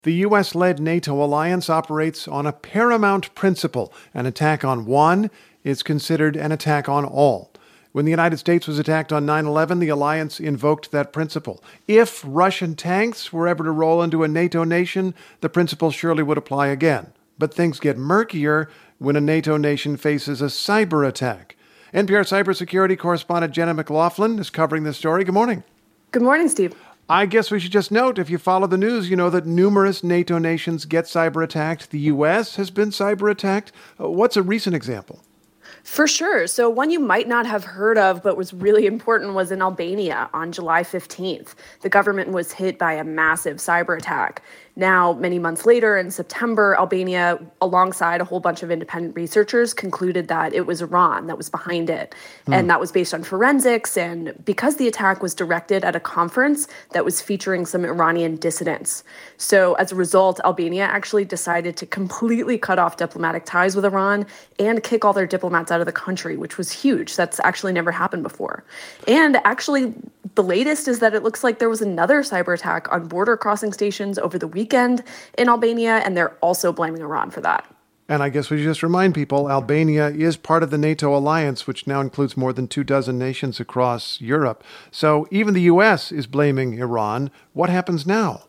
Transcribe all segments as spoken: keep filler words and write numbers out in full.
The U S-led NATO alliance operates on a paramount principle. An attack on one is considered an attack on all. When the United States was attacked on nine eleven, the alliance invoked that principle. If Russian tanks were ever to roll into a NATO nation, the principle surely would apply again. But things get murkier when a NATO nation faces a cyber attack. N P R cybersecurity correspondent Jenna McLaughlin is covering this story. Good morning. Good morning, Steve. I guess we should just note, if you follow the news, you know that numerous NATO nations get cyber attacked. The U S has been cyber attacked. Uh, what's a recent example? For sure. So one you might not have heard of, but was really important, was in Albania on July fifteenth. The government was hit by a massive cyber attack. Now, many months later, in September, Albania, alongside a whole bunch of independent researchers, concluded that it was Iran that was behind it. Mm. And that was based on forensics. And because the attack was directed at a conference that was featuring some Iranian dissidents. So as a result, Albania actually decided to completely cut off diplomatic ties with Iran and kick all their diplomats out of the country, which was huge. That's actually never happened before. And actually, the latest is that it looks like there was another cyber attack on border crossing stations over the weekend in Albania, and they're also blaming Iran for that. And I guess we should just remind people, Albania is part of the NATO alliance, which now includes more than two dozen nations across Europe. So even the U S is blaming Iran. What happens now?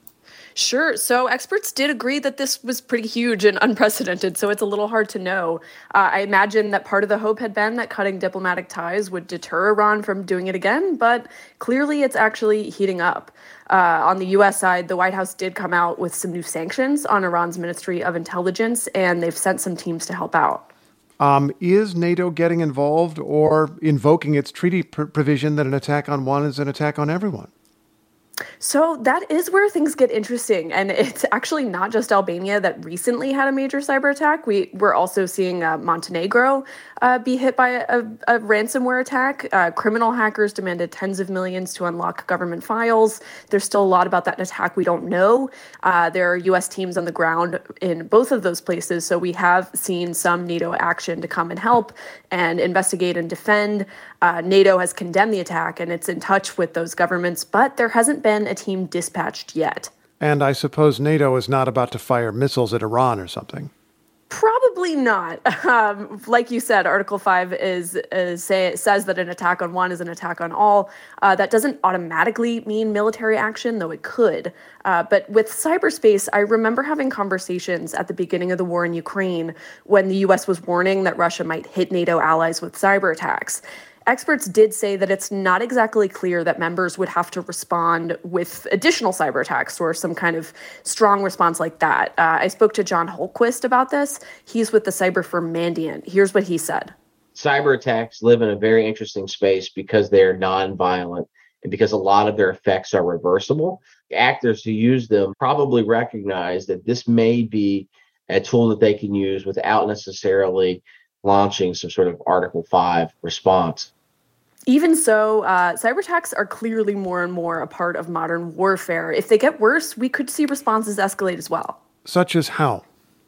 Sure. So experts did agree that this was pretty huge and unprecedented, so it's a little hard to know. Uh, I imagine that part of the hope had been that cutting diplomatic ties would deter Iran from doing it again, but clearly it's actually heating up. Uh, on the U S side, the White House did come out with some new sanctions on Iran's Ministry of Intelligence, and they've sent some teams to help out. Um, is NATO getting involved or invoking its treaty pr- provision that an attack on one is an attack on everyone? So that is where things get interesting. And it's actually not just Albania that recently had a major cyber attack. We, we're also seeing uh, Montenegro uh, be hit by a, a ransomware attack. Uh, criminal hackers demanded tens of millions to unlock government files. There's still a lot about that attack we don't know. Uh, there are U S teams on the ground in both of those places. So we have seen some NATO action to come and help and investigate and defend. Uh, NATO has condemned the attack, and it's in touch with those governments, but there hasn't been a team dispatched yet. And I suppose NATO is not about to fire missiles at Iran or something. Probably not. Um, like you said, Article five is, is say, says that an attack on one is an attack on all. Uh, that doesn't automatically mean military action, though it could. Uh, but with cyberspace, I remember having conversations at the beginning of the war in Ukraine when the U S was warning that Russia might hit NATO allies with cyber attacks. Experts did say that it's not exactly clear that members would have to respond with additional cyber attacks or some kind of strong response like that. Uh, I spoke to John Holquist about this. He's with the cyber firm Mandiant. Here's what he said. Cyber attacks live in a very interesting space because they're non-violent and because a lot of their effects are reversible. Actors who use them probably recognize that this may be a tool that they can use without necessarily launching some sort of Article five response. Even so, uh, cyber attacks are clearly more and more a part of modern warfare. If they get worse, we could see responses escalate as well. Such as how?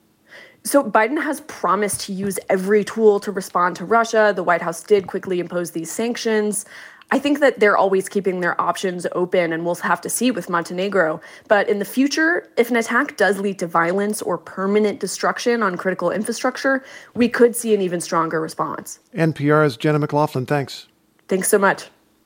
So Biden has promised to use every tool to respond to Russia. The White House did quickly impose these sanctions. I think that they're always keeping their options open, and we'll have to see with Montenegro. But in the future, if an attack does lead to violence or permanent destruction on critical infrastructure, we could see an even stronger response. N P R's Jenna McLaughlin, thanks. Thanks so much.